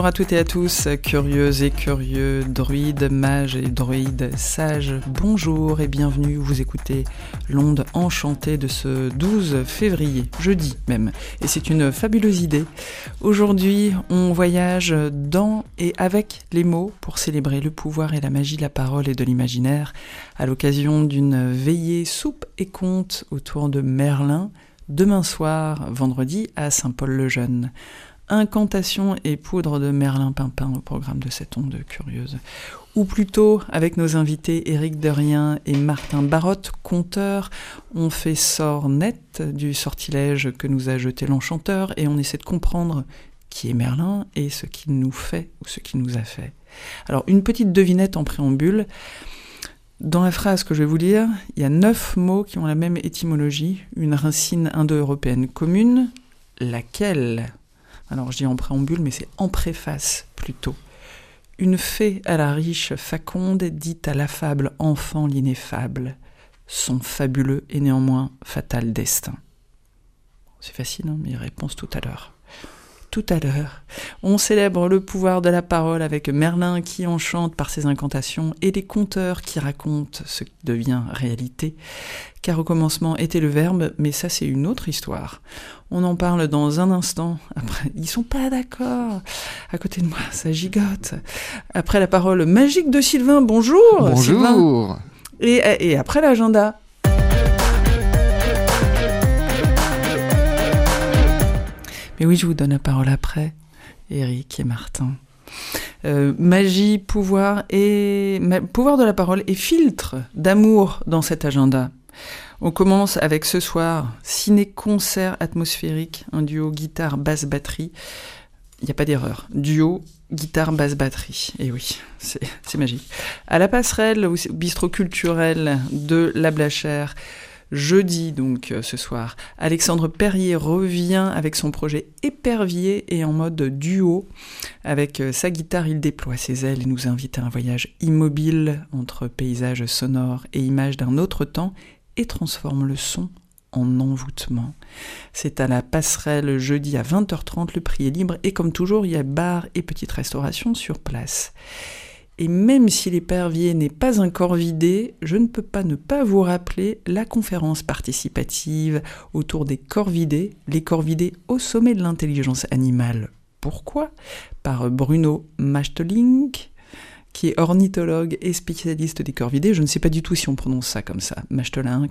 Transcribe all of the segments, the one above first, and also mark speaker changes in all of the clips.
Speaker 1: Bonjour à toutes et à tous, curieuses et curieux, druides, mages et droïdes, sages, bonjour et bienvenue, vous écoutez l'onde enchantée de ce 12 février, jeudi même, et c'est une fabuleuse idée. Aujourd'hui, on voyage dans et avec les mots pour célébrer le pouvoir et la magie de la parole et de l'imaginaire, à l'occasion d'une veillée soupe et conte autour de Merlin, demain soir, vendredi, à Saint-Paul-le-Jeune. Incantation et poudre de Merlin Pimpin au programme de cette onde curieuse. Ou plutôt, avec nos invités Éric Derrien et Martin Barotte, conteurs, on fait sort net du sortilège que nous a jeté l'enchanteur et on essaie de comprendre qui est Merlin et ce qu'il nous fait ou ce qu'il nous a fait. Alors, une petite devinette en préambule. Dans la phrase que je vais vous lire, il y a 9 mots qui ont la même étymologie, une racine indo-européenne commune, laquelle... Alors je dis en préambule, mais c'est en préface plutôt. Une fée à la riche faconde dit à l'affable enfant l'ineffable, son fabuleux et néanmoins fatal destin. C'est facile, hein, mais réponse tout à l'heure. Tout à l'heure, on célèbre le pouvoir de la parole avec Merlin qui enchante par ses incantations et les conteurs qui racontent ce qui devient réalité. Car au commencement était le verbe, mais ça c'est une autre histoire. On en parle dans un instant. Après, ils sont pas d'accord. À côté de moi, ça gigote. Après la parole magique de Sylvain, bonjour.
Speaker 2: Bonjour.
Speaker 1: Sylvain. Et après l'agenda. Mais oui, je vous donne la parole après, Éric et Martin. Magie, pouvoir de la parole et filtre d'amour dans cet agenda. On commence avec ce soir, ciné-concert atmosphérique, un duo guitare-basse-batterie. Il n'y a pas d'erreur. Duo, guitare, basse, batterie. Et oui, c'est magique. À la passerelle, au bistrot culturel de La Blachère, jeudi, donc ce soir, Alexandre Perrier revient avec son projet Épervier et en mode duo. Avec sa guitare, il déploie ses ailes et nous invite à un voyage immobile entre paysages sonores et images d'un autre temps et transforme le son en envoûtement. C'est à la passerelle jeudi à 20h30, le prix est libre et comme toujours, il y a bar et petite restauration sur place. Et même si l'épervier n'est pas un corps vidé, je ne peux pas ne pas vous rappeler la conférence participative autour des corvidés, les corvidés au sommet de l'intelligence animale. Pourquoi ? Par Bruno Machteling, qui est ornithologue et spécialiste des corvidés. Je ne sais pas du tout si on prononce ça comme ça, Machteling.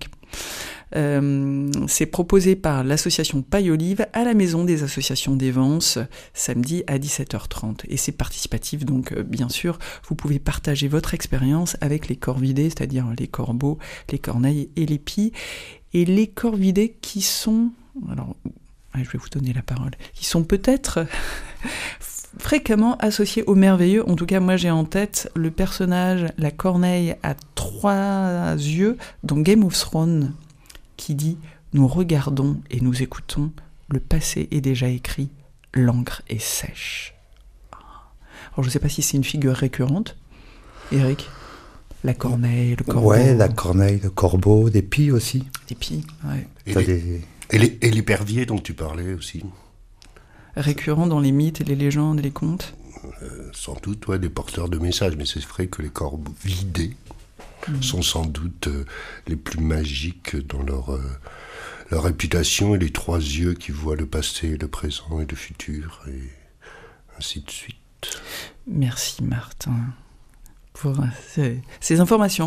Speaker 1: C'est proposé par l'association Paille-Olive à la Maison des Associations d'Évence, samedi à 17h30. Et c'est participatif, donc bien sûr, vous pouvez partager votre expérience avec les corvidés, c'est-à-dire les corbeaux, les corneilles et les pies. Et les corvidés qui sont... Alors, je vais vous donner la parole. Qui sont peut-être... fréquemment associé au merveilleux. En tout cas, moi j'ai en tête le personnage, la corneille à 3 yeux dans Game of Thrones, qui dit « Nous regardons et nous écoutons, le passé est déjà écrit, l'encre est sèche. » Alors je ne sais pas si c'est une figure récurrente, Éric. La corneille, le corbeau.
Speaker 2: Ouais, la corneille, le corbeau, des pies aussi.
Speaker 1: Des pies, ouais.
Speaker 3: Et l'épervier dont tu parlais aussi.
Speaker 1: Récurrent dans les mythes et les légendes et les contes.
Speaker 3: Sans doute, ouais, des porteurs de messages, mais c'est vrai que les corvidés sont sans doute les plus magiques dans leur réputation et les 3 yeux qui voient le passé, le présent et le futur, et ainsi de suite.
Speaker 1: Merci Martin pour ces informations.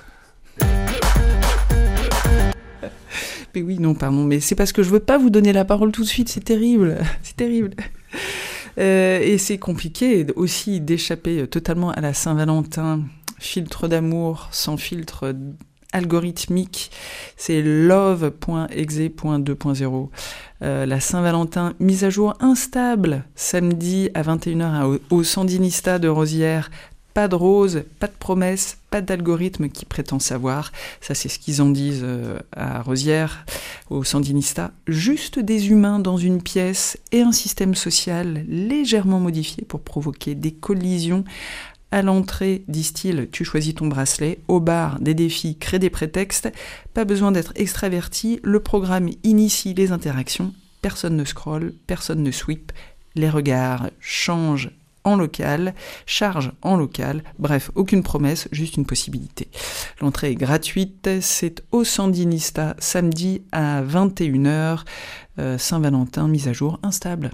Speaker 1: Mais oui, non, pardon, mais c'est parce que je veux pas vous donner la parole tout de suite, c'est terrible, c'est terrible. Et c'est compliqué aussi d'échapper totalement à la Saint-Valentin, filtre d'amour sans filtre algorithmique, c'est love.exe.2.0. La Saint-Valentin, mise à jour instable, samedi à 21h au Sandinista de Rosières. Pas de rose, pas de promesse, pas d'algorithme qui prétend savoir. Ça, c'est ce qu'ils en disent à Rosières, au Sandinista. Juste des humains dans une pièce et un système social légèrement modifié pour provoquer des collisions. À l'entrée, disent-ils, tu choisis ton bracelet. Au bar, des défis, crée des prétextes. Pas besoin d'être extraverti. Le programme initie les interactions. Personne ne scrolle, personne ne sweep. Les regards changent en local, charge en local, bref, aucune promesse, juste une possibilité. L'entrée est gratuite, c'est au Sandinista, samedi à 21h, Saint-Valentin, mise à jour instable.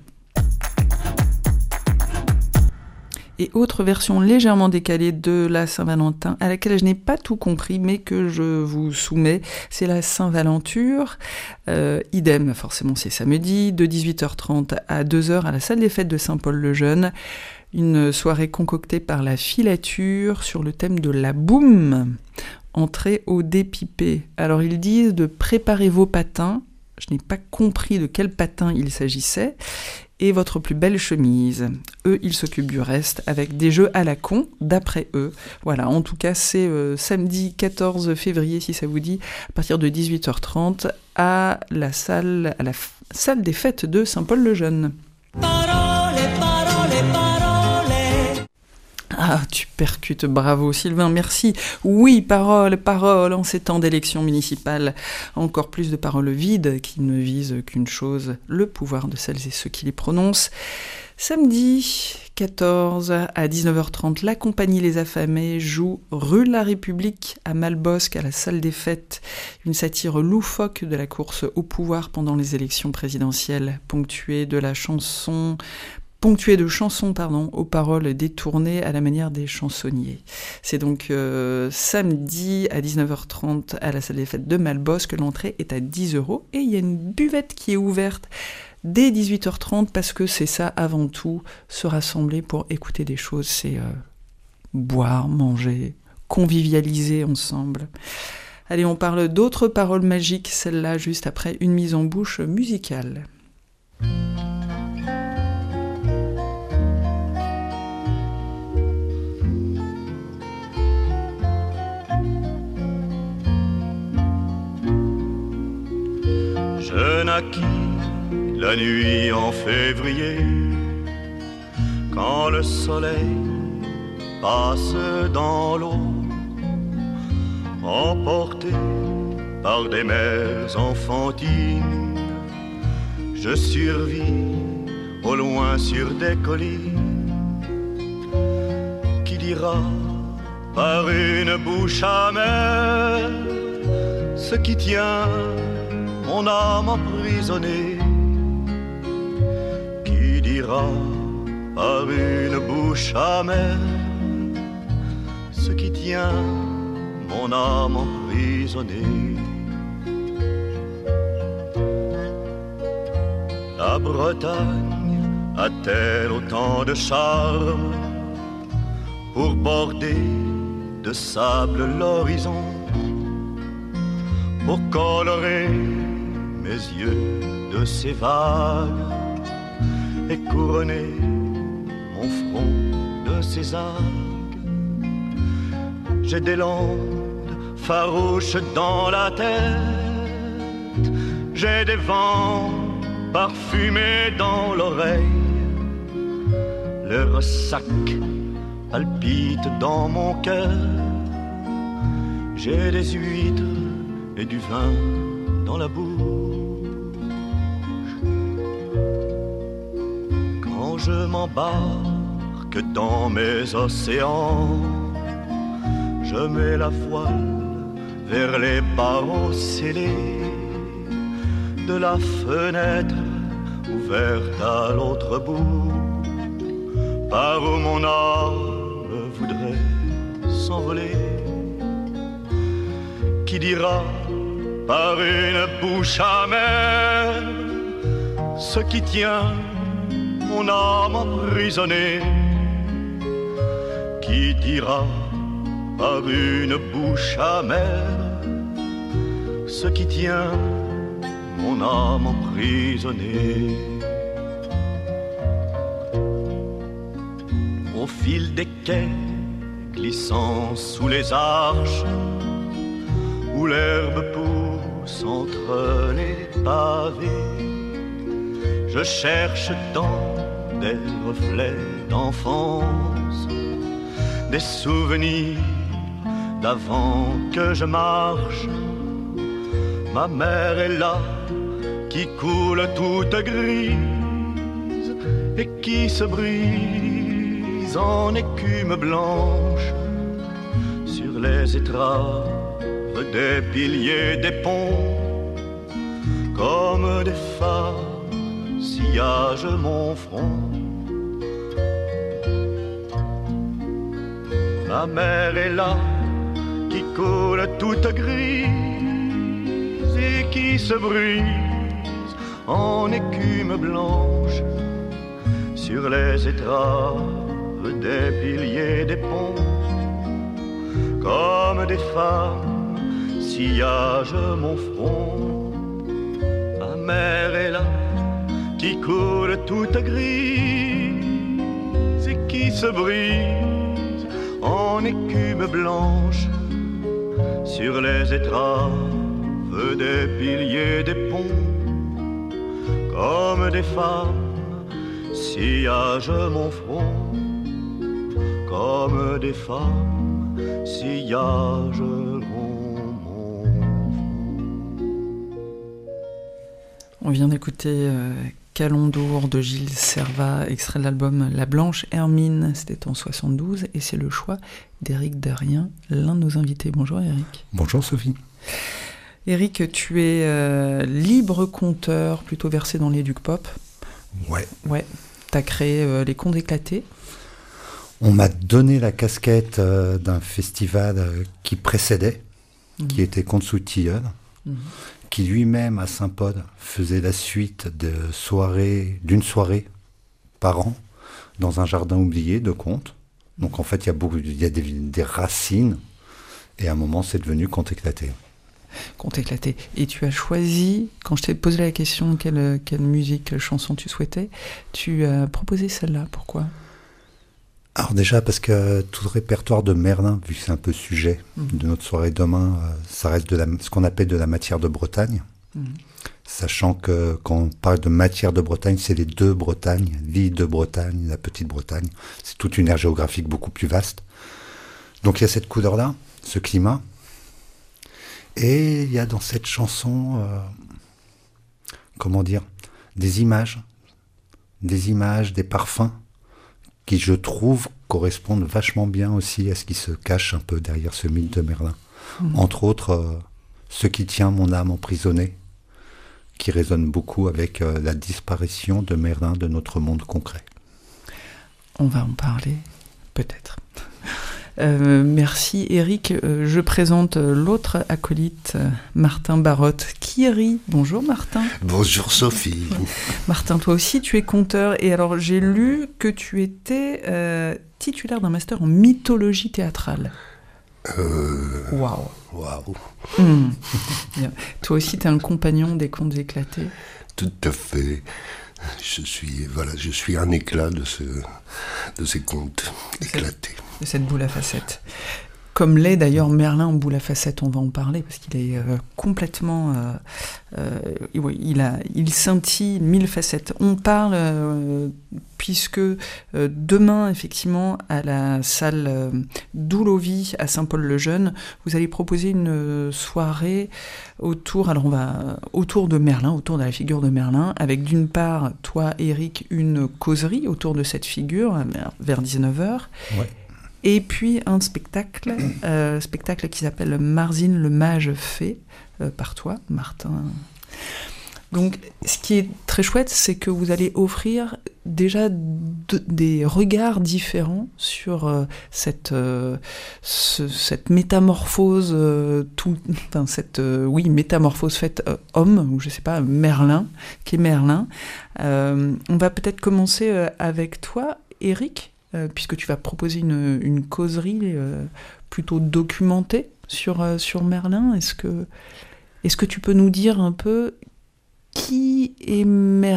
Speaker 1: Et autre version légèrement décalée de la Saint-Valentin, à laquelle je n'ai pas tout compris, mais que je vous soumets, c'est la Saint-Valenture. Idem, forcément c'est samedi, de 18h30 à 2h à la salle des fêtes de Saint-Paul-le-Jeune. Une soirée concoctée par la Filature sur le thème de la boum. Entrée au dépipé. Alors ils disent de préparer vos patins. Je n'ai pas compris de quel patin il s'agissait. Et votre plus belle chemise. Eux, ils s'occupent du reste avec des jeux à la con, d'après eux. Voilà, en tout cas, c'est samedi 14 février, si ça vous dit, à partir de 18h30, à la salle des fêtes de Saint-Paul-le-Jeune. Ah, tu percutes, bravo Sylvain, merci. Oui, parole, en ces temps d'élection municipale. Encore plus de paroles vides qui ne visent qu'une chose, le pouvoir de celles et ceux qui les prononcent. Samedi 14 à 19h30, la compagnie Les Affamés joue rue de la République à Malbosc, à la salle des fêtes. Une satire loufoque de la course au pouvoir pendant les élections présidentielles, ponctuée de chansons aux paroles détournées à la manière des chansonniers. C'est donc samedi à 19h30 à la salle des fêtes de Malbosc. L'entrée est à 10€ et il y a une buvette qui est ouverte dès 18h30 parce que c'est ça avant tout, se rassembler pour écouter des choses, c'est boire, manger, convivialiser ensemble. Allez, on parle d'autres paroles magiques, celle-là juste après une mise en bouche musicale.
Speaker 4: Je naquis la nuit en février, quand le soleil passe dans l'eau, emporté par des mers enfantines. Je survis au loin sur des collines. Qui dira par une bouche amère ce qui tient mon âme emprisonnée? Qui dira par une bouche amère ce qui tient mon âme emprisonnée? La Bretagne a-t-elle autant de charme pour border de sable l'horizon, pour colorer mes yeux de ces vagues et couronner mon front de ces algues? J'ai des landes farouches dans la tête, j'ai des vents parfumés dans l'oreille, le ressac palpite dans mon cœur, j'ai des huîtres et du vin dans la bouche. Quand je m'embarque dans mes océans, je mets la voile vers les barreaux scellés de la fenêtre ouverte à l'autre bout, par où mon âme voudrait s'envoler. Qui dira par une bouche amère ce qui tient mon âme emprisonnée? Qui dira par une bouche amère ce qui tient mon âme emprisonnée? Au fil des quais glissant sous les arches, où l'herbe pousse entre les pavés, je cherche dans des reflets d'enfance des souvenirs d'avant que je marche. Ma mère est là, qui coule toute grise et qui se brise en écume blanche sur les étraves des piliers des ponts, comme des femmes sillage mon front. La mer est là qui coule toute grise et qui se brise en écume blanche sur les étraves des piliers des ponts, comme des femmes sillage mon front. La mer est là qui coule toute grise et qui se brise en écume blanche sur les étraves des piliers des ponts, comme des femmes sillage mon front, comme des femmes sillage mon front.
Speaker 1: On vient d'écouter Calendour de Gilles Servat, extrait de l'album La Blanche Hermine, c'était en 72, et c'est le choix d'Éric Darien, l'un de nos invités. Bonjour Éric.
Speaker 2: Bonjour Sophie.
Speaker 1: Éric, tu es libre conteur, plutôt versé dans l'éduc pop.
Speaker 2: Ouais.
Speaker 1: Tu as créé Les Contes éclatés.
Speaker 2: On m'a donné la casquette d'un festival qui précédait, qui était Contes sous tilleul, qui lui-même à Saint-Paul faisait la suite d'une soirée par an dans un jardin oublié de contes. Donc en fait, il y a des racines, et à un moment, c'est devenu Contes éclatés.
Speaker 1: Contes éclatés. Et tu as choisi, quand je t'ai posé la question quelle musique, quelle chanson tu souhaitais, tu as proposé celle-là. Pourquoi ?
Speaker 2: Alors déjà parce que tout le répertoire de Merlin, vu que c'est un peu sujet de notre soirée demain, ça reste ce qu'on appelle de la matière de Bretagne. Sachant que quand on parle de matière de Bretagne, c'est les deux Bretagnes, l'île de Bretagne, la petite Bretagne. C'est toute une aire géographique beaucoup plus vaste. Donc il y a cette couleur-là, ce climat. Et il y a dans cette chanson, des images, des parfums, qui, je trouve, correspondent vachement bien aussi à ce qui se cache un peu derrière ce mythe de Merlin. Entre autres, Ce qui tient mon âme emprisonnée, qui résonne beaucoup avec la disparition de Merlin de notre monde concret.
Speaker 1: On va en parler, peut-être. Merci Éric. Je présente l'autre acolyte, Martin Barotte, qui rit. Bonjour Martin.
Speaker 3: Bonjour Sophie.
Speaker 1: Martin, toi aussi tu es conteur, et alors j'ai lu que tu étais titulaire d'un master en mythologie théâtrale. Waouh. Toi aussi tu es un compagnon des Contes éclatés.
Speaker 3: Tout à fait. Je suis un éclat de ces contes éclatés.
Speaker 1: De cette boule à facettes. Comme l'est d'ailleurs Merlin en boule à facettes, on va en parler, parce qu'il est complètement... il scintille 1000 facettes. On parle, puisque demain, effectivement, à la salle Doulovie à Saint-Paul-le-Jeune, vous allez proposer une soirée autour de Merlin, autour de la figure de Merlin, avec d'une part, toi, Éric, une causerie autour de cette figure, vers 19h.
Speaker 2: Ouais.
Speaker 1: Et puis un spectacle qui s'appelle Marzine le mage fée, par toi, Martin. Donc, ce qui est très chouette, c'est que vous allez offrir déjà des regards différents sur cette métamorphose, métamorphose faite homme, ou je sais pas, Merlin, qui est Merlin. On va peut-être commencer avec toi, Éric. Puisque tu vas proposer une causerie plutôt documentée sur Merlin. Est-ce que tu peux nous dire un peu qui est Merlin ?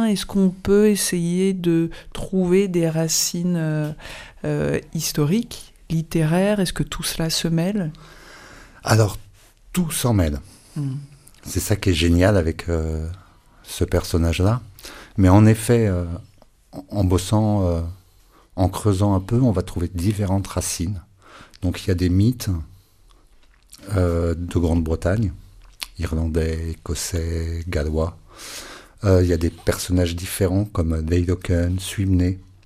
Speaker 1: Est-ce qu'on peut essayer de trouver des racines historiques, littéraires ? Est-ce que tout cela se mêle ?
Speaker 2: Alors, tout s'en mêle. C'est ça qui est génial avec ce personnage-là. Mais en effet, en bossant... en creusant un peu, on va trouver différentes racines. Donc il y a des mythes de Grande-Bretagne, irlandais, écossais, gallois. Il y a des personnages différents comme Leidoken, Swimney,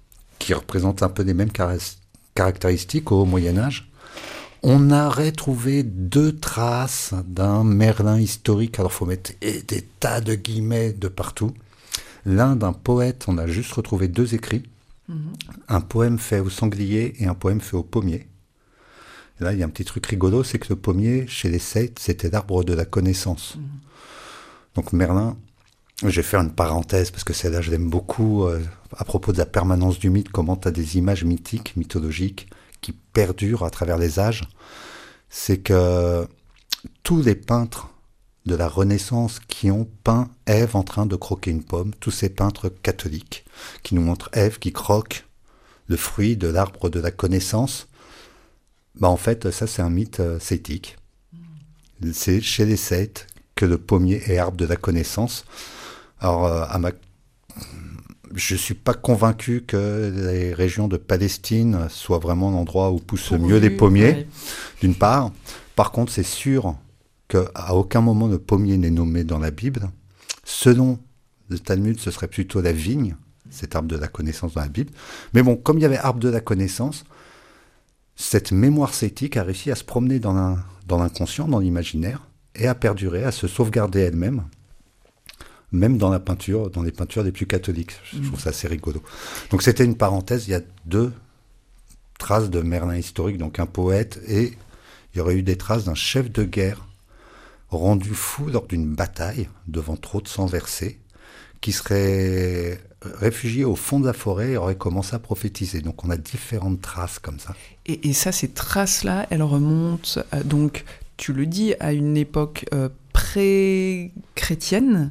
Speaker 2: qui représentent un peu les mêmes caractéristiques au Moyen-Âge. On a retrouvé 2 traces d'un Merlin historique. Alors, il faut mettre des tas de guillemets de partout. L'un d'un poète, on a juste retrouvé 2 écrits. Un poème fait au sanglier et un poème fait au pommier. Et là, il y a un petit truc rigolo, c'est que le pommier, chez les Celtes, c'était l'arbre de la connaissance. Donc Merlin, je vais faire une parenthèse, parce que celle-là, je l'aime beaucoup, à propos de la permanence du mythe, comment tu as des images mythiques, mythologiques, qui perdurent à travers les âges. C'est que tous les peintres de la Renaissance qui ont peint Ève en train de croquer une pomme, tous ces peintres catholiques qui nous montrent Ève qui croque le fruit de l'arbre de la connaissance, en fait, ça c'est un mythe celtique. C'est chez les Celtes que le pommier est arbre de la connaissance. Alors, je ne suis pas convaincu que les régions de Palestine soient vraiment l'endroit où poussent mieux les pommiers, d'une part. Par contre, c'est sûr qu'à aucun moment le pommier n'est nommé dans la Bible. Selon le Talmud, ce serait plutôt la vigne, cet arbre de la connaissance dans la Bible. Mais bon, comme il y avait arbre de la connaissance, cette mémoire celtique a réussi à se promener dans l'inconscient, dans l'imaginaire, et à perdurer, à se sauvegarder elle-même, même dans la peinture, dans les peintures les plus catholiques. Je trouve ça assez rigolo. Donc c'était une parenthèse, il y a 2 traces de Merlin historique, donc un poète, et il y aurait eu des traces d'un chef de guerre rendu fou lors d'une bataille, devant trop de sang versé, qui serait réfugié au fond de la forêt et aurait commencé à prophétiser. Donc on a différentes traces comme ça.
Speaker 1: Et ça, ces traces-là, elles remontent, donc, tu le dis, à une époque pré-chrétienne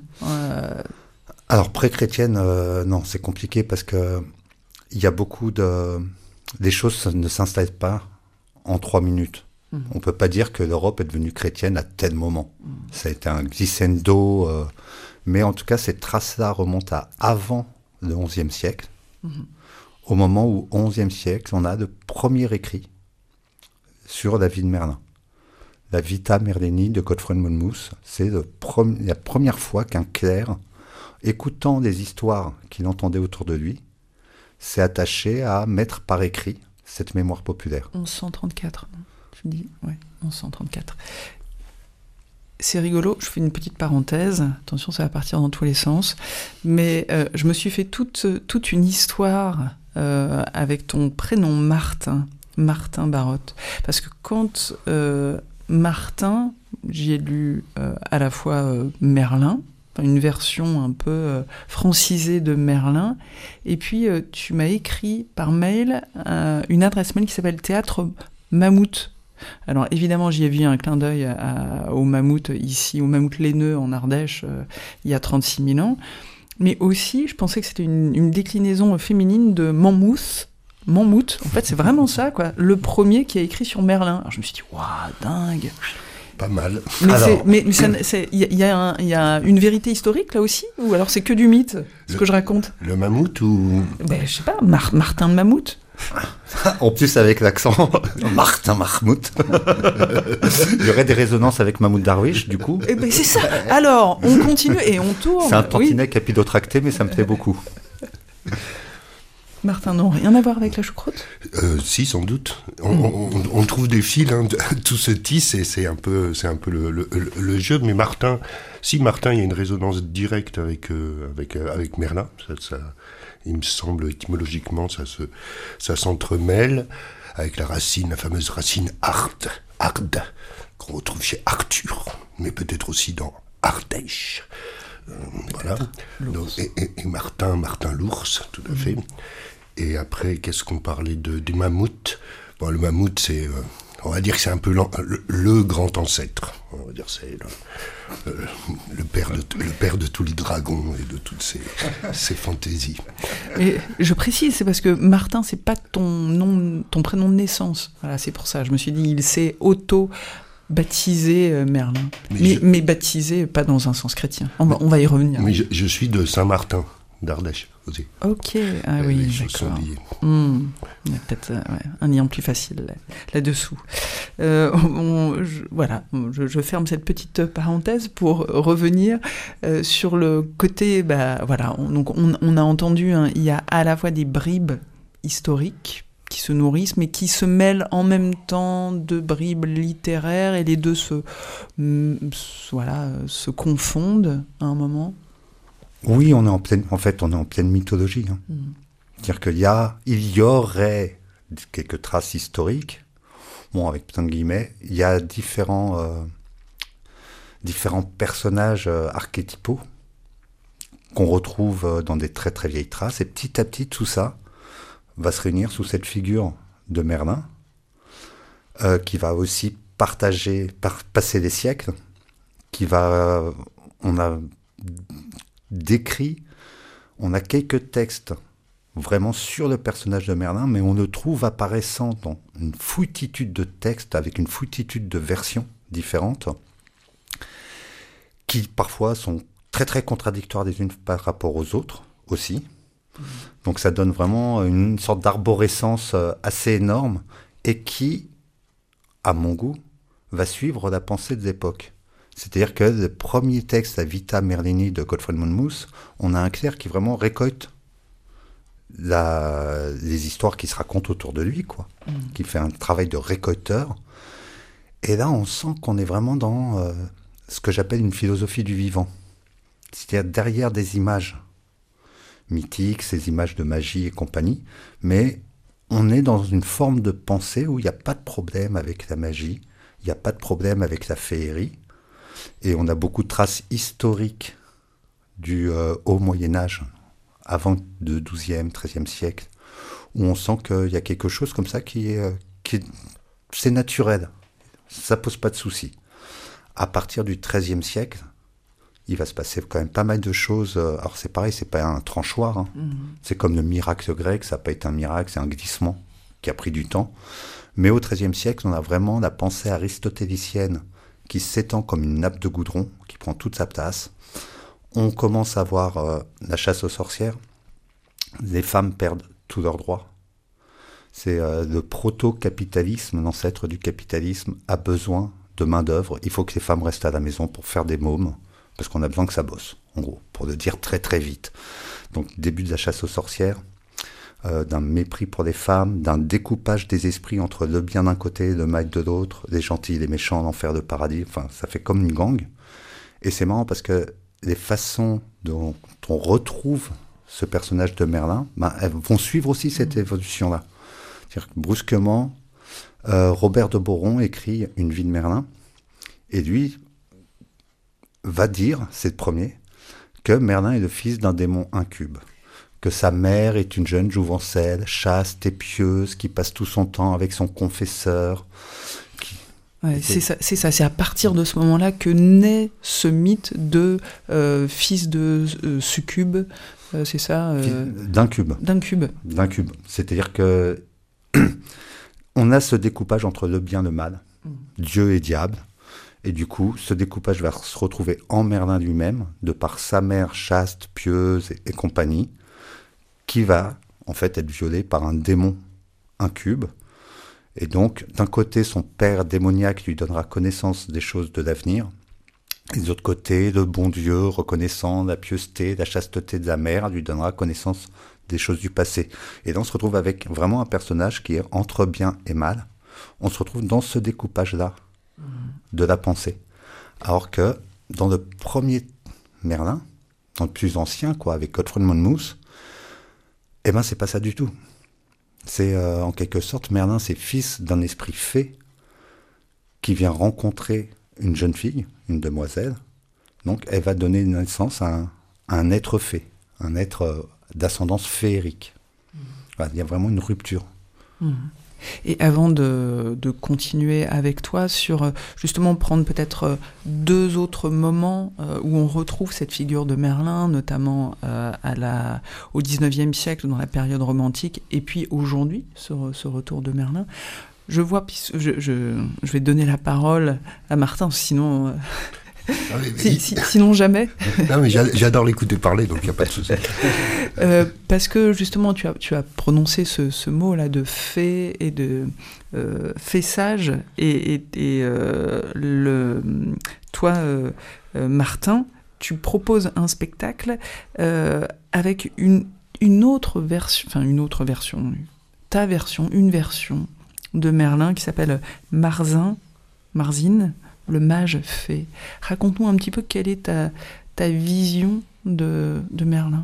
Speaker 2: Alors pré-chrétienne, non, c'est compliqué parce que il y a beaucoup les choses ne s'installent pas en 3 minutes. On ne peut pas dire que l'Europe est devenue chrétienne à tel moment. Ça a été un glissando, mais en tout cas, ces traces-là remontent à avant le XIe siècle, au moment où, au XIe siècle, on a le premier écrit sur la vie de Merlin. La Vita Merlini de Godfrey de Monmouth, c'est la première fois qu'un clerc, écoutant les histoires qu'il entendait autour de lui, s'est attaché à mettre par écrit cette mémoire populaire.
Speaker 1: 1134, non ? Tu dis, ouais, 1134. C'est rigolo, je fais une petite parenthèse, attention ça va partir dans tous les sens, mais je me suis fait toute une histoire avec ton prénom Martin Barotte, parce que quand Martin, j'y ai lu à la fois Merlin, une version un peu francisée de Merlin, et puis tu m'as écrit par mail une adresse mail qui s'appelle Théâtre Mammouth. Alors évidemment j'y ai vu un clin d'œil au mammouth ici, au mammouth laineux en Ardèche il y a 36 000 ans, mais aussi je pensais que c'était une déclinaison féminine de Mammouth. En fait c'est vraiment ça, le premier qui a écrit sur Merlin. Alors je me suis dit waouh, dingue.
Speaker 3: Pas mal.
Speaker 1: Mais il y a une vérité historique là aussi, ou alors c'est que du mythe ce que je raconte?
Speaker 3: Le mammouth ou...
Speaker 1: Je sais pas, Martin de Mammouth.
Speaker 2: En plus avec l'accent Martin Mahmoud. Il y aurait des résonances avec Mahmoud Darwish du coup.
Speaker 1: C'est ça. Alors on continue et on tourne.
Speaker 2: C'est un tantinet capillotracté, mais ça me plaît beaucoup.
Speaker 1: Martin, non, rien à voir avec la choucroute ?
Speaker 3: Si, sans doute. On trouve des fils, tout se tisse et c'est un peu le jeu. Mais Martin, il y a une résonance directe avec Merlin. Ça, il me semble, étymologiquement, ça s'entremêle avec la fameuse racine Ard, qu'on retrouve chez Arthur, mais peut-être aussi dans Ardèche. Voilà. Donc, et Martin l'ours, tout à fait. Et après, qu'est-ce qu'on parlait des mammouths ? Bon, le mammouth, c'est, on va dire que c'est un peu le grand ancêtre. On va dire c'est le père de tous les dragons et de toutes ces fantaisies.
Speaker 1: Et je précise, c'est parce que Martin, c'est pas ton prénom de naissance. Voilà, c'est pour ça. Je me suis dit, il s'est baptisé Merlin. Mais baptisé pas dans un sens chrétien. On va y revenir.
Speaker 3: Mais je suis de Saint-Martin, d'Ardèche aussi.
Speaker 1: Ok, oui, d'accord. Il y a peut-être un lien plus facile là-dessous. Voilà, je ferme cette petite parenthèse pour revenir sur le côté, voilà, donc on a entendu, il y a à la fois des bribes historiques qui se nourrissent, mais qui se mêlent en même temps de bribes littéraires, et les deux se confondent à un moment.
Speaker 2: Oui, on est en pleine mythologie. Hein. C'est-à-dire qu'il y aurait quelques traces historiques, bon, avec plein de guillemets, il y a différents personnages archétypaux qu'on retrouve dans des très très vieilles traces, et petit à petit tout ça va se réunir sous cette figure de Merlin, qui va aussi passer les siècles, on a quelques textes vraiment sur le personnage de Merlin, mais on le trouve apparaissant dans une foultitude de textes, avec une foultitude de versions différentes, qui parfois sont très très contradictoires les unes par rapport aux autres aussi. Donc ça donne vraiment une sorte d'arborescence assez énorme, et qui, à mon goût, va suivre la pensée de l'époque. C'est-à-dire que le premier texte, la Vita Merlini de Godfrey Monmouth, on a un clerc qui vraiment récolte les histoires qui se racontent autour de lui, quoi, qui fait un travail de récolteur. Et là, on sent qu'on est vraiment dans ce que j'appelle une philosophie du vivant. C'est-à-dire derrière des images mythiques, ces images de magie et compagnie, mais on est dans une forme de pensée où il n'y a pas de problème avec la magie, il n'y a pas de problème avec la féerie, et on a beaucoup de traces historiques du haut Moyen-Âge, avant le XIIe, XIIIe siècle, où on sent qu'il y a quelque chose comme ça c'est naturel, ça pose pas de soucis. À partir du XIIIe siècle, il va se passer quand même pas mal de choses. Alors c'est pareil, c'est pas un tranchoir, hein. C'est comme le miracle grec, ça n'a pas été un miracle, c'est un glissement qui a pris du temps. Mais au XIIIe siècle, on a vraiment la pensée aristotélicienne qui s'étend comme une nappe de goudron, qui prend toute sa place. On commence à voir la chasse aux sorcières. Les femmes perdent tous leurs droits. C'est le proto-capitalisme, l'ancêtre du capitalisme, a besoin de main-d'œuvre. Il faut que les femmes restent à la maison pour faire des mômes, parce qu'on a besoin que ça bosse, en gros, pour le dire très très vite. Donc, début de la chasse aux sorcières, d'un mépris pour les femmes, d'un découpage des esprits entre le bien d'un côté, le mal de l'autre, les gentils, les méchants, l'enfer, le paradis. Enfin, ça fait comme une gangue. Et c'est marrant parce que les façons dont on retrouve ce personnage de Merlin, elles vont suivre aussi cette évolution-là. C'est-à-dire que brusquement, Robert de Boron écrit Une vie de Merlin, et lui va dire, c'est le premier, que Merlin est le fils d'un démon incube, que sa mère est une jeune jouvencelle, chaste et pieuse, qui passe tout son temps avec son confesseur.
Speaker 1: Ouais, c'est ça, c'est à partir de ce moment-là que naît ce mythe de fils de succube, c'est ça
Speaker 2: D'incube.
Speaker 1: D'incube.
Speaker 2: C'est-à-dire que on a ce découpage entre le bien et le mal, Dieu et diable, et du coup, ce découpage va se retrouver en Merlin lui-même, de par sa mère chaste, pieuse et compagnie, qui va en fait être violée par un démon incube. Et donc, d'un côté, son père démoniaque lui donnera connaissance des choses de l'avenir, et de l'autre côté, le bon Dieu, reconnaissant la pieuseté, la chasteté de la mère, lui donnera connaissance des choses du passé. Et là, on se retrouve avec vraiment un personnage qui est entre bien et mal. On se retrouve dans ce découpage-là de la pensée. Alors que dans le premier Merlin, dans le plus ancien, quoi, avec Godfrey Monmouth, eh ben, c'est pas ça du tout. C'est en quelque sorte, Merlin, c'est fils d'un esprit fée qui vient rencontrer une jeune fille, une demoiselle. Donc, elle va donner naissance à un être fée, un être d'ascendance féerique. Voilà, il y a vraiment une rupture.
Speaker 1: Et avant de continuer avec toi sur justement prendre peut-être deux autres moments où on retrouve cette figure de Merlin, notamment au XIXe siècle, dans la période romantique, et puis aujourd'hui, ce retour de Merlin, je vais donner la parole à Martin, sinon... sinon jamais.
Speaker 3: Non, mais j'adore l'écouter parler, donc il n'y a pas de souci.
Speaker 1: Parce que justement, tu as prononcé ce mot-là de fée et de fessage. Toi, Martin, tu proposes un spectacle avec une autre version, ta version, une version de Merlin qui s'appelle Marzine, le mage fée. Raconte-nous un petit peu quelle est ta vision de Merlin.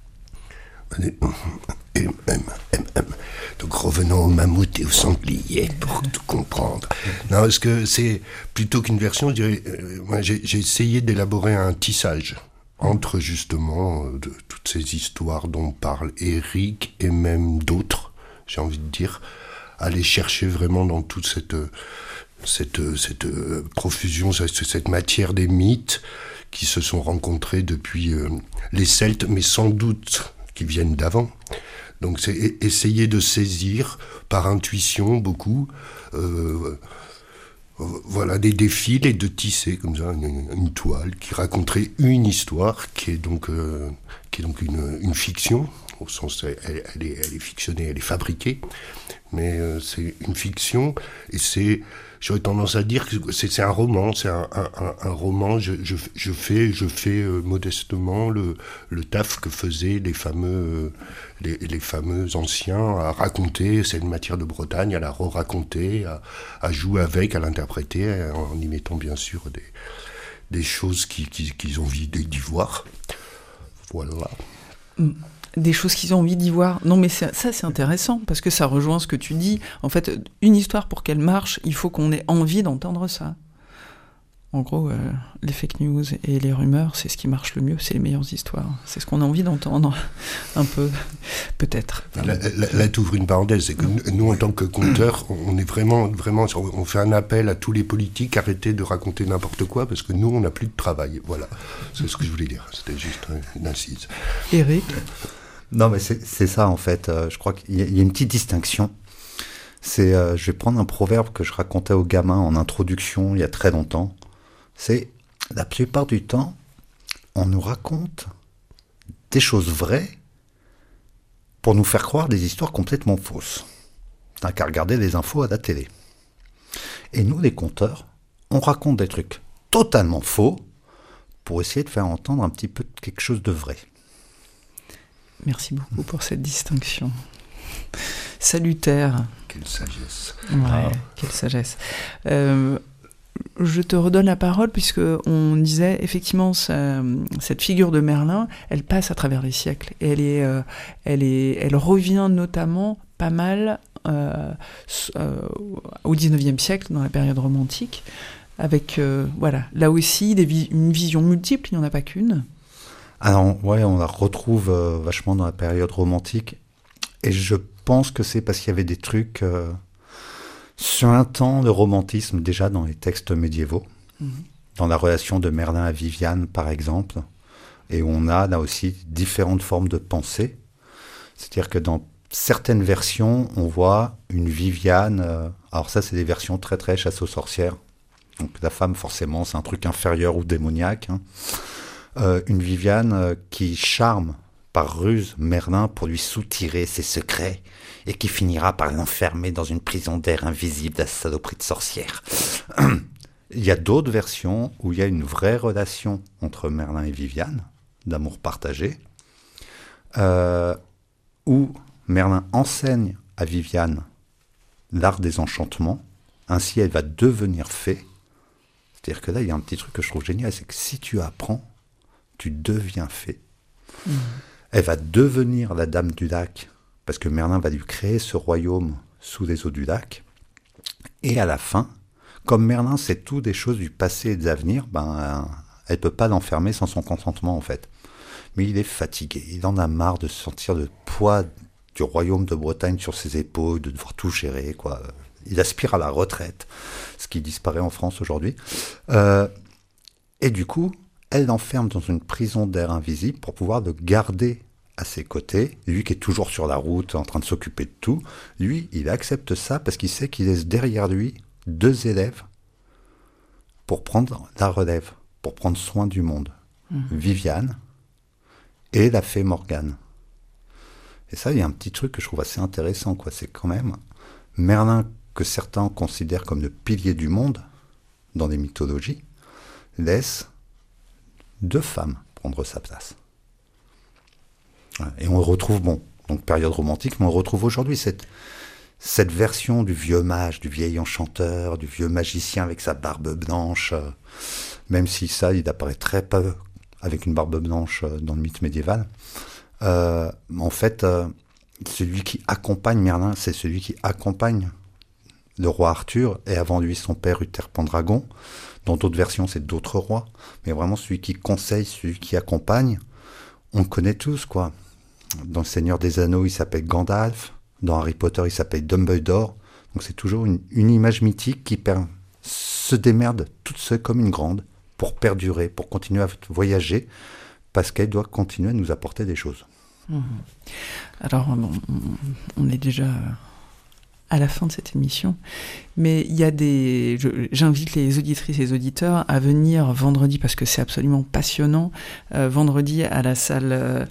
Speaker 3: Donc revenons au mammouth et au sanglier pour tout comprendre. Non, parce que c'est plutôt qu'une version, je dirais, moi j'ai essayé d'élaborer un tissage entre justement de toutes ces histoires dont parle Éric et même d'autres, j'ai envie de dire, aller chercher vraiment dans toute cette profusion, cette matière des mythes qui se sont rencontrés depuis les Celtes, mais sans doute qui viennent d'avant. Donc c'est essayer de saisir par intuition beaucoup voilà, des fils et de tisser comme ça une toile qui raconterait une histoire qui est donc une fiction, au sens elle est fictionnée, elle est fabriquée, mais c'est une fiction et j'aurais tendance à dire que c'est un roman, c'est un roman. Je fais modestement le taf que faisaient les fameux anciens à raconter cette matière de Bretagne, à la re-raconter, à jouer avec, à l'interpréter, en y mettant bien sûr des choses qu'ils ont envie d'y voir. Voilà.
Speaker 1: Des choses qu'ils ont envie d'y voir. Non, mais ça, c'est intéressant, parce que ça rejoint ce que tu dis. En fait, une histoire, pour qu'elle marche, il faut qu'on ait envie d'entendre ça. En gros, les fake news et les rumeurs, c'est ce qui marche le mieux, c'est les meilleures histoires. C'est ce qu'on a envie d'entendre, un peu, peut-être.
Speaker 3: Là, tu ouvres une parenthèse, c'est que nous, en tant que conteurs, on est vraiment, on fait un appel à tous les politiques, arrêtez de raconter n'importe quoi, parce que nous, on n'a plus de travail. Voilà, c'est ce que je voulais dire, c'était juste une incise.
Speaker 1: Éric ?
Speaker 2: Non, mais c'est ça, en fait. Je crois qu'il y a une petite distinction. Je vais prendre un proverbe que je racontais aux gamins en introduction il y a très longtemps. C'est, la plupart du temps, on nous raconte des choses vraies pour nous faire croire des histoires complètement fausses. T'as qu'à regarder les infos à la télé. Et nous, les conteurs, on raconte des trucs totalement faux pour essayer de faire entendre un petit peu quelque chose de vrai. Merci beaucoup pour cette distinction. Salutaire.
Speaker 3: Quelle sagesse.
Speaker 1: Ouais, quelle sagesse. Je te redonne la parole puisque on disait effectivement cette figure de Merlin, elle passe à travers les siècles et elle revient notamment pas mal au XIXe siècle dans la période romantique avec voilà, là aussi une vision multiple, il n'y en a pas qu'une.
Speaker 2: Alors ouais, on la retrouve vachement dans la période romantique et je pense que c'est parce qu'il y avait des trucs sur un temps de romantisme déjà dans les textes médiévaux, dans la relation de Merlin à Viviane par exemple, et on a là aussi différentes formes de pensée, c'est-à-dire que dans certaines versions on voit une Viviane, alors ça c'est des versions très très chasse aux sorcières, donc la femme forcément c'est un truc inférieur ou démoniaque, hein. Une Viviane qui charme par ruse Merlin pour lui soutirer ses secrets et qui finira par l'enfermer dans une prison d'air invisible, la saloperie de sorcière. Il y a d'autres versions où il y a une vraie relation entre Merlin et Viviane, d'amour partagé, où Merlin enseigne à Viviane l'art des enchantements, ainsi elle va devenir fée. C'est-à-dire que là, il y a un petit truc que je trouve génial, c'est que si tu apprends, tu deviens fée. Elle va devenir la dame du lac, parce que Merlin va lui créer ce royaume sous les eaux du lac. Et à la fin, comme Merlin sait tout des choses du passé et de l'avenir, elle ne peut pas l'enfermer sans son consentement en fait. Mais il est fatigué, il en a marre de sentir le poids du royaume de Bretagne sur ses épaules, de devoir tout gérer, quoi. Il aspire à la retraite, ce qui disparaît en France aujourd'hui. Et du coup, elle l'enferme dans une prison d'air invisible pour pouvoir le garder à ses côtés. Lui qui est toujours sur la route, en train de s'occuper de tout, lui, il accepte ça parce qu'il sait qu'il laisse derrière lui 2 élèves pour prendre la relève, pour prendre soin du monde. Viviane et la fée Morgane. Et ça, il y a un petit truc que je trouve assez intéressant, quoi. C'est quand même Merlin, que certains considèrent comme le pilier du monde dans les mythologies, laisse 2 femmes prendre sa place. Et on retrouve, donc période romantique, mais on retrouve aujourd'hui cette version du vieux mage, du vieil enchanteur, du vieux magicien avec sa barbe blanche, même si ça, il apparaît très peu avec une barbe blanche dans le mythe médiéval. En fait, celui qui accompagne Merlin, c'est celui qui accompagne le roi Arthur, et avant lui son père Uther Pendragon. Dans d'autres versions, c'est d'autres rois, mais vraiment celui qui conseille, celui qui accompagne, on le connaît tous, quoi. Dans Le Seigneur des Anneaux, il s'appelle Gandalf. Dans Harry Potter, il s'appelle Dumbledore. Donc c'est toujours une image mythique qui se démerde toute seule comme une grande pour perdurer, pour continuer à voyager, parce qu'elle doit continuer à nous apporter des choses.
Speaker 1: Alors, on est déjà à la fin de cette émission, mais il y a j'invite les auditrices et les auditeurs à venir vendredi, parce que c'est absolument passionnant, vendredi à la salle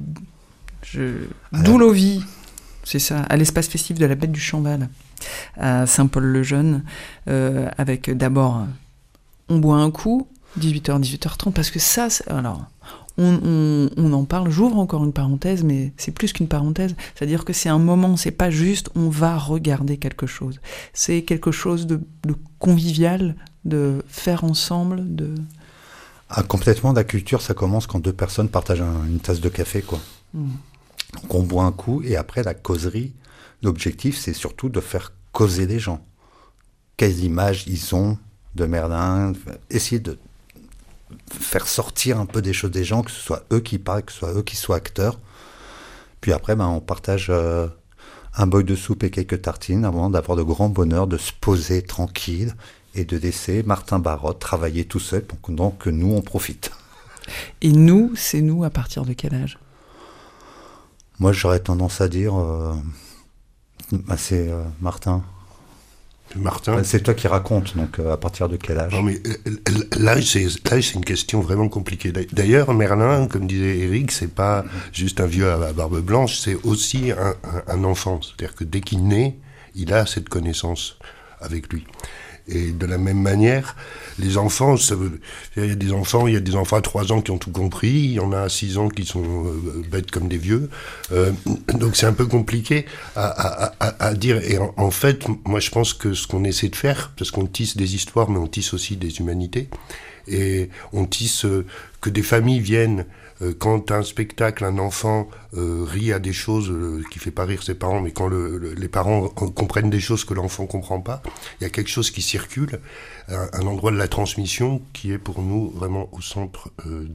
Speaker 1: Doulovie, c'est ça, à l'espace festif de la Bête du Chamval, à Saint-Paul-le-Jeune, avec d'abord, on boit un coup, 18h, 18h30, parce que ça, alors, on en parle, j'ouvre encore une parenthèse, mais c'est plus qu'une parenthèse, c'est-à-dire que c'est un moment, c'est pas juste on va regarder quelque chose, c'est quelque chose de convivial, de faire ensemble,
Speaker 2: complètement, la culture, ça commence quand deux personnes partagent une tasse de café, quoi. Donc on boit un coup, et après la causerie, l'objectif c'est surtout de faire causer les gens. Quelles images ils ont de Merlin, essayer de faire sortir un peu des choses des gens, que ce soit eux qui parlent, que ce soit eux qui soient acteurs. Puis après, on partage un bol de soupe et quelques tartines avant d'avoir le grand bonheur de se poser tranquille et de laisser Martin Barotte travailler tout seul pour que nous, on profite.
Speaker 1: Et nous, c'est nous à partir de quel âge ?
Speaker 2: Moi, j'aurais tendance à dire... c'est Martin.
Speaker 3: Martin.
Speaker 2: C'est toi qui racontes, donc à partir de quel âge ?
Speaker 3: Non, mais l'âge, c'est une question vraiment compliquée. D'ailleurs, Merlin, comme disait Eric, c'est pas juste un vieux à barbe blanche, c'est aussi un enfant. C'est-à-dire que dès qu'il naît, il a cette connaissance avec lui. Et de la même manière, les enfants, il y a des enfants à 3 ans qui ont tout compris, il y en a à 6 ans qui sont bêtes comme des vieux. Donc c'est un peu compliqué à dire. Et en fait, moi je pense que ce qu'on essaie de faire, parce qu'on tisse des histoires, mais on tisse aussi des humanités, et on tisse que des familles viennent. Quand un spectacle, un enfant rit à des choses qui fait pas rire ses parents, mais quand les parents comprennent des choses que l'enfant comprend pas, il y a quelque chose qui circule, un endroit de la transmission qui est pour nous vraiment au centre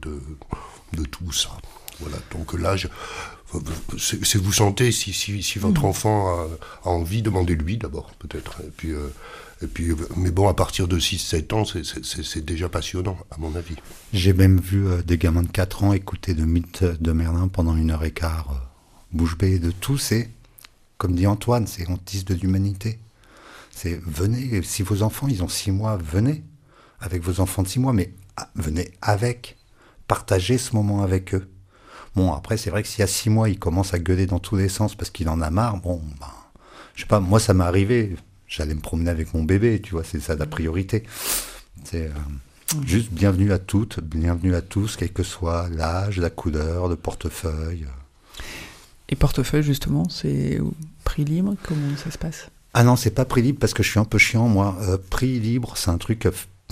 Speaker 3: de tout ça. Voilà. Donc là, c'est vous sentez si votre enfant a envie, demandez-lui d'abord peut-être. Et puis, mais bon, à partir de 6-7 ans, c'est déjà passionnant, à mon avis.
Speaker 2: J'ai même vu des gamins de 4 ans écouter le mythe de Merlin pendant 1h15, bouche bée de tout. C'est, comme dit Antoine, c'est on tisse de l'humanité. C'est venez, si vos enfants, ils ont 6 mois, venez avec vos enfants de 6 mois, mais venez avec, partagez ce moment avec eux. Bon, après, c'est vrai que s'il y a 6 mois, il commence à gueuler dans tous les sens parce qu'il en a marre, je sais pas, moi, ça m'est arrivé. J'allais me promener avec mon bébé, tu vois, c'est ça la priorité. C'est juste bienvenue à toutes, bienvenue à tous, quel que soit l'âge, la couleur, le portefeuille.
Speaker 1: Et portefeuille, justement, c'est prix libre ? Comment ça se passe ?
Speaker 2: Ah non, c'est pas prix libre parce que je suis un peu chiant, moi. Prix libre, c'est un truc...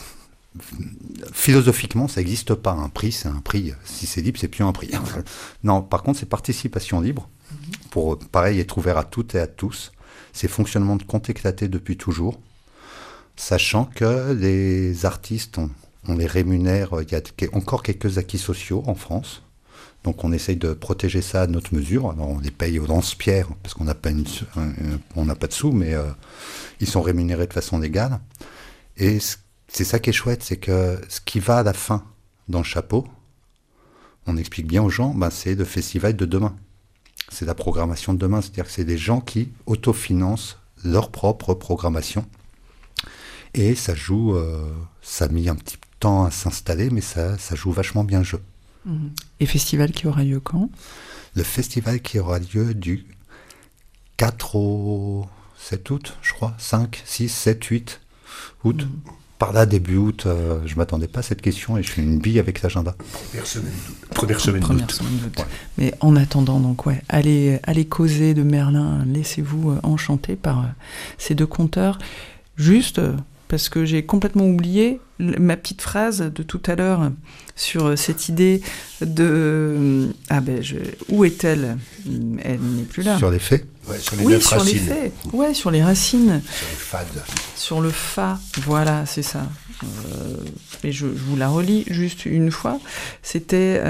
Speaker 2: philosophiquement, ça n'existe pas. Un prix, c'est un prix. Si c'est libre, c'est plus un prix. Non, par contre, c'est participation libre. Pour, pareil, être ouvert à toutes et à tous. C'est fonctionnement de compte éclaté depuis toujours, sachant que les artistes, on les rémunère, il y a encore quelques acquis sociaux en France, donc on essaye de protéger ça à notre mesure. Alors on les paye au lance-pierre, parce qu'on n'a pas, de sous, mais ils sont rémunérés de façon légale. Et c'est ça qui est chouette, c'est que ce qui va à la fin dans le chapeau, on explique bien aux gens, c'est le festival de demain. C'est la programmation de demain, c'est-à-dire que c'est des gens qui autofinancent leur propre programmation. Et ça joue, ça a mis un petit temps à s'installer, mais ça joue vachement bien le jeu.
Speaker 1: Et festival qui aura lieu quand ?
Speaker 2: Le festival qui aura lieu du 4 au 7 août, je crois, 5, 6, 7, 8 août. par là, début août, je m'attendais pas à cette question et je suis une bille avec l'agenda.
Speaker 3: Première semaine d'août.
Speaker 1: Ouais. Mais en attendant, donc allez causer de Merlin, laissez-vous enchanter par ces deux conteurs. Juste parce que j'ai complètement oublié ma petite phrase de tout à l'heure sur cette idée de... où est-elle ? Elle n'est plus là.
Speaker 2: Sur les faits ?
Speaker 3: Ouais, sur les racines.
Speaker 1: Sur les faits. Ouais, sur les racines.
Speaker 3: Sur le fade.
Speaker 1: Sur le fa, voilà, c'est ça. Et je vous la relis juste une fois. C'était...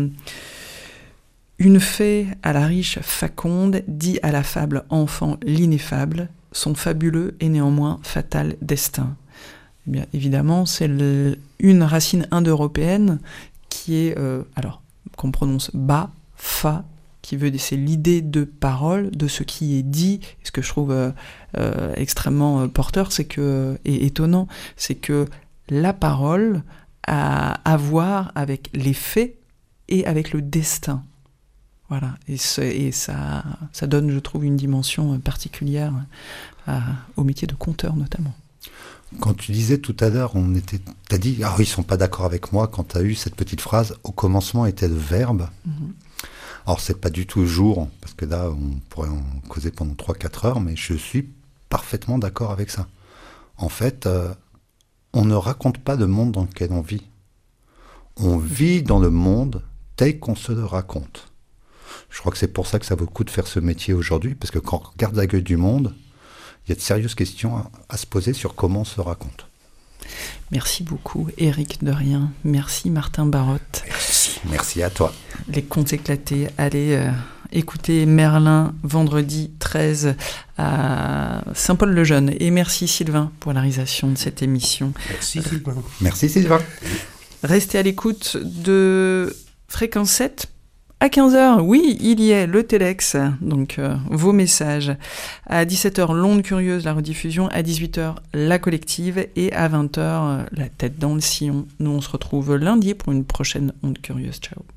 Speaker 1: Une fée à la riche faconde dit à la fable enfant l'ineffable, son fabuleux et néanmoins fatal destin. Eh bien, évidemment, c'est une racine indo-européenne qui est, qu'on prononce ba, fa, c'est l'idée de parole, de ce qui est dit. Et ce que je trouve extrêmement porteur, et étonnant, c'est que la parole a à voir avec les faits et avec le destin. Voilà, et ça donne, je trouve, une dimension particulière au métier de conteur notamment.
Speaker 2: Quand tu disais tout à l'heure, t'as dit, ils sont pas d'accord avec moi quand t'as eu cette petite phrase, au commencement était le verbe. Alors c'est pas du tout jour, parce que là on pourrait en causer pendant 3-4 heures, mais je suis parfaitement d'accord avec ça. En fait, on ne raconte pas le monde dans lequel on vit. On vit dans le monde tel qu'on se le raconte. Je crois que c'est pour ça que ça vaut le coup de faire ce métier aujourd'hui, parce que quand on regarde la gueule du monde, il y a de sérieuses questions à se poser sur comment on se raconte.
Speaker 1: Merci beaucoup, Éric de Rien. Merci, Martin Barotte.
Speaker 2: Merci à toi.
Speaker 1: Les contes éclatés, allez écouter Merlin vendredi 13 à Saint-Paul-le-Jeune. Et merci Sylvain pour la réalisation de cette émission.
Speaker 3: Merci Sylvain.
Speaker 2: Merci Sylvain. Restez
Speaker 1: à l'écoute de Fréquence 7. À 15h, oui, il y est, le Telex, donc vos messages. À 17h, l'onde curieuse, la rediffusion. À 18h, la collective. Et à 20h, la tête dans le sillon. Nous, on se retrouve lundi pour une prochaine onde curieuse. Ciao.